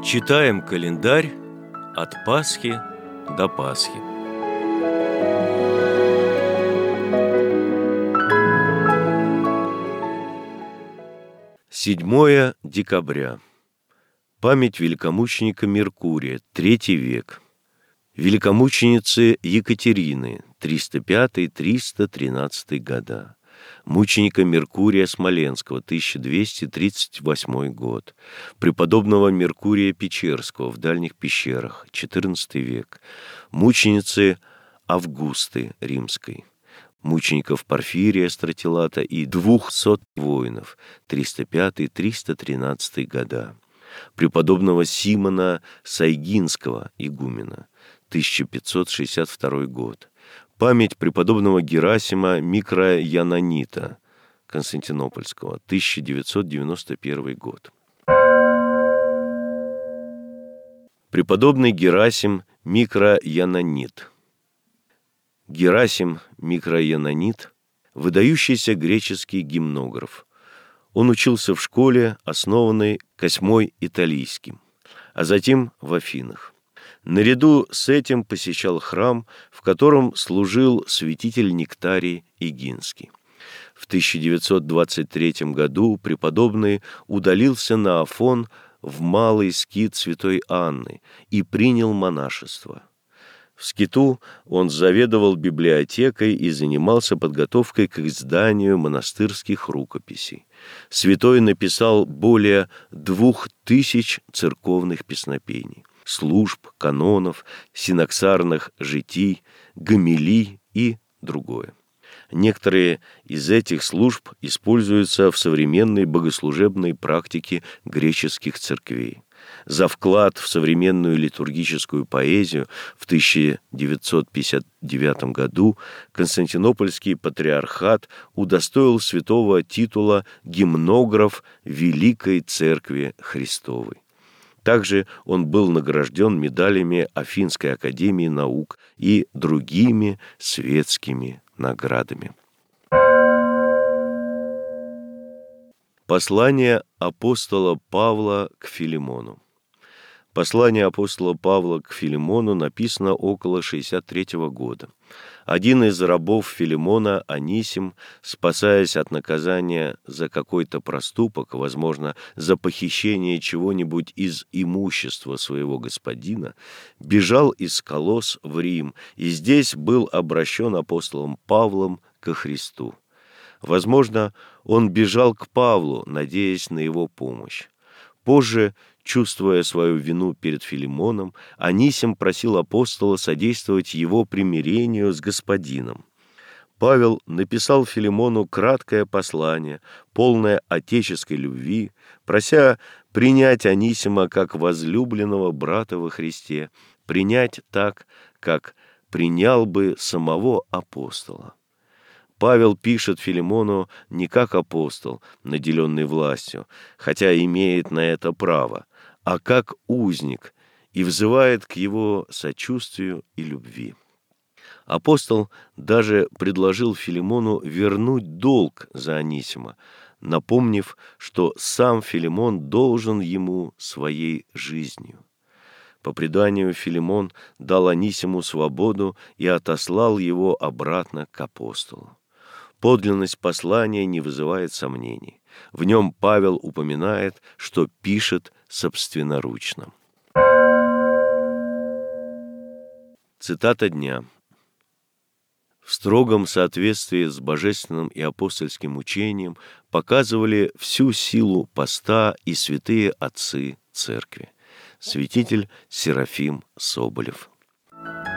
Читаем календарь от Пасхи до Пасхи. Седьмое декабря. Память великомученика Меркурия, III век. Великомученицы Екатерины, 305-313 года. Мученика Меркурия Смоленского, 1238 год. Преподобного Меркурия Печерского в Дальних пещерах, XIV век. Мученицы Августы Римской. Мучеников Порфирия Стратилата и 200 воинов, 305-313 года. Преподобного Симона Сайгинского, игумена, 1562 год. Память преподобного Герасима Микроянонита Константинопольского, 1991 год. Преподобный Герасим Микроянонит. Герасим Микроянонит – выдающийся греческий гимнограф. Он учился в школе, основанной Косьмой Италийским, а затем в Афинах. Наряду с этим посещал храм, в котором служил святитель Нектарий Эгинский. В 1923 году преподобный удалился на Афон в малый скит святой Анны и принял монашество. В скиту он заведовал библиотекой и занимался подготовкой к изданию монастырских рукописей. Святой написал более 2000 церковных песнопений, служб, канонов, синоксарных житий, гомилий и другое. Некоторые из этих служб используются в современной богослужебной практике греческих церквей. За вклад в современную литургическую поэзию в 1959 году Константинопольский патриархат удостоил святого титула «Гимнограф Великой Церкви Христовой». Также он был награжден медалями Афинской академии наук и другими светскими наградами. Послание апостола Павла к Филимону. Послание апостола Павла к Филимону написано около 63 года. Один из рабов Филимона, Анисим, спасаясь от наказания за какой-то проступок, возможно, за похищение чего-нибудь из имущества своего господина, бежал из Колосс в Рим, и здесь был обращен апостолом Павлом ко Христу. Возможно, он бежал к Павлу, надеясь на его помощь. Позже, чувствуя свою вину перед Филимоном, Анисим просил апостола содействовать его примирению с господином. Павел написал Филимону краткое послание, полное отеческой любви, прося принять Анисима как возлюбленного брата во Христе, принять так, как принял бы самого апостола. Павел пишет Филимону не как апостол, наделенный властью, хотя имеет на это право, а как узник, и взывает к его сочувствию и любви. Апостол даже предложил Филимону вернуть долг за Анисима, напомнив, что сам Филимон должен ему своей жизнью. По преданию, Филимон дал Анисиму свободу и отослал его обратно к апостолу. Подлинность послания не вызывает сомнений. В нем Павел упоминает, что пишет собственноручно. Цитата дня. В строгом соответствии с божественным и апостольским учением показывали всю силу поста и святые отцы церкви. Святитель Серафим Соболев.